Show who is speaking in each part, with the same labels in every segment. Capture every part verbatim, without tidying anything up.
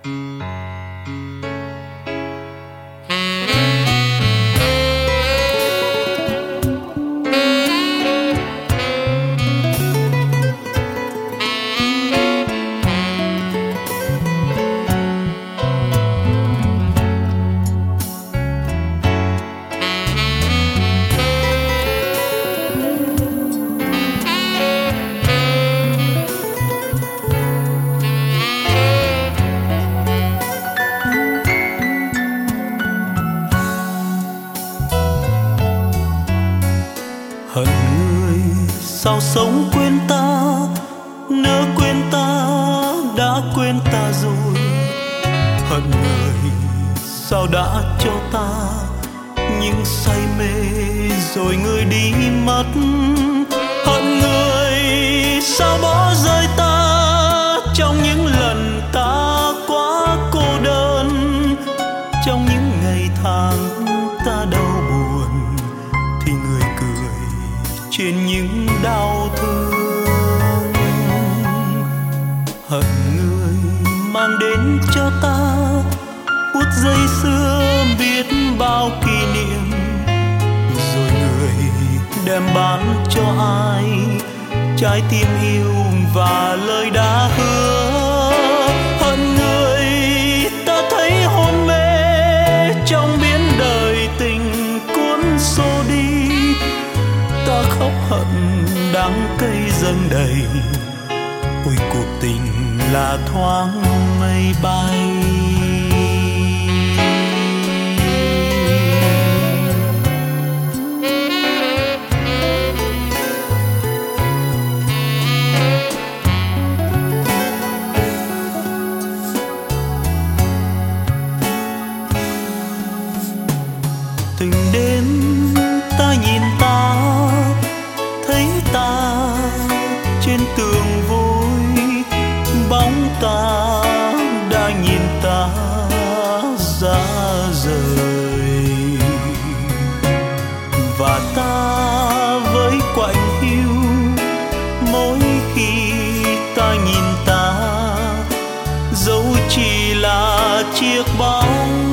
Speaker 1: Hận người sao sống quên ta, nỡ quên ta đã quên ta rồi. Hận người sao đã cho ta những say mê rồi người đi mất. Hận người sao bỏ rơi ta trong những lần ta quá cô đơn, trong những ngày tháng ta đau buồn thì người cười trên những đau thương. Hận người mang đến cho ta phút giây xưa biết bao kỷ niệm, rồi người đem bán cho ai trái tim yêu và lời đã hứa. Hận người ta thấy hôn mê trong biển đời tình cuốn xô đi, ta khóc hận đắng cay dâng đầy. Ôi cuộc tình là thoáng mây bay. Từng đêm ta nhìn ta, thấy ta trên tường vôi, bóng ta đã nhìn ta ra rời. Và ta với quạnh hiu mỗi khi ta nhìn ta, dẫu chỉ là chiếc bóng.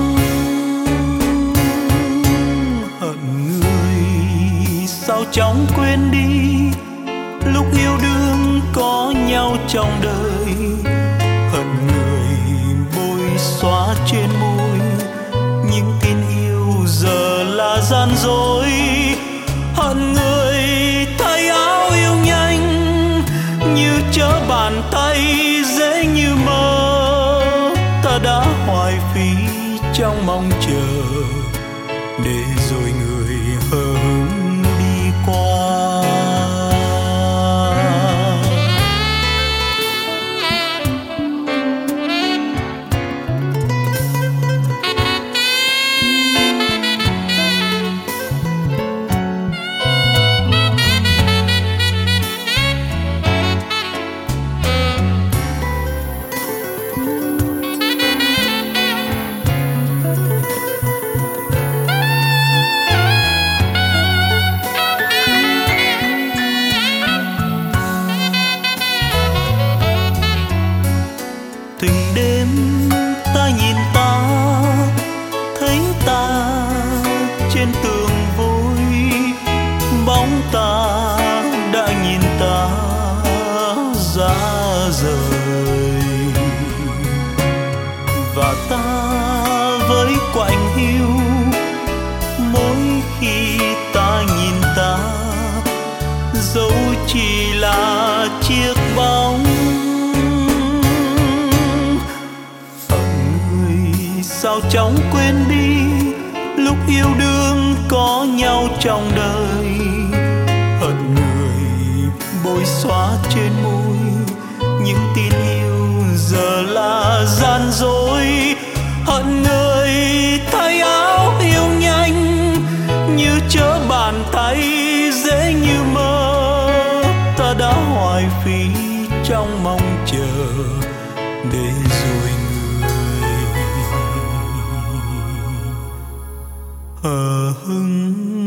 Speaker 1: Sao chóng quên đi lúc yêu đương có nhau trong đời. Hận người bôi xóa trên môi những tin yêu giờ là gian dối. Hận người thay áo yêu nhanh như chớ bàn tay dễ như mơ. Ta đã hoài phí trong mong chờ để rồi người hờ hững qua. Từng đêm ta nhìn ta, thấy ta trên tường vôi, bóng ta đã nhìn ta ra rời. Và ta với quạnh hiu mỗi khi ta nhìn ta, dẫu chỉ là chiếc bóng. Sao chóng quên đi lúc yêu đương có nhau trong đời. Hận người bôi xóa trên môi những tin yêu giờ là gian dối. Hận người thay áo yêu nhanh như chớ bàn tay dễ như mơ. Ta đã hoài phí trong mong chờ để rồi hờ hững